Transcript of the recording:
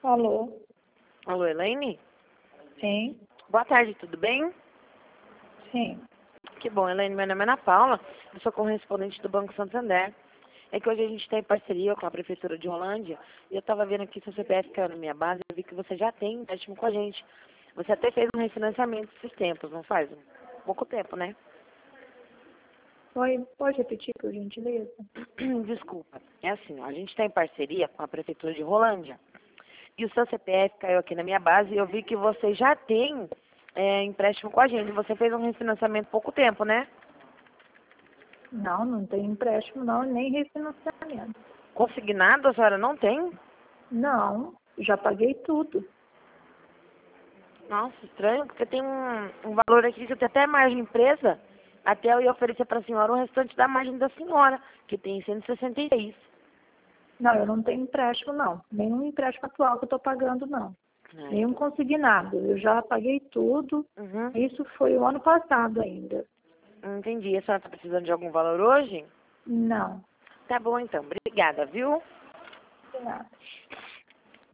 Alô? Alô, Elaine? Sim, Boa tarde, tudo bem? sim. Que bom, Elaine. Meu nome é Ana Paula, eu sou correspondente do Banco Santander. É que hoje a gente está em parceria com a Prefeitura de Rolândia e eu estava vendo aqui seu CPF caiu na minha base, eu vi que você já tem empréstimo com a gente. Você até fez um refinanciamento esses tempos, não faz? Pouco tempo, né? Pode repetir, por gentileza? Desculpa. É assim, ó, a gente está em parceria com a Prefeitura de Rolândia. E o seu CPF caiu aqui na minha base e eu vi que você já tem empréstimo com a gente. Você fez um refinanciamento há pouco tempo, né? Não, não tem empréstimo não, nem refinanciamento. Consignado a senhora não tem? Não, já paguei tudo. Nossa, estranho, porque tem um valor aqui que tem até margem empresa. Até eu ia oferecer para a senhora o restante da margem da senhora, que tem 166. Não, eu não tenho empréstimo não. Nenhum empréstimo atual que eu estou pagando não. Ah, Nenhum então. consignado. Eu já paguei tudo. Uhum. Isso foi o ano passado ainda. Entendi. A senhora está precisando de algum valor hoje? Não, Tá bom, então. Obrigada, viu? de nada.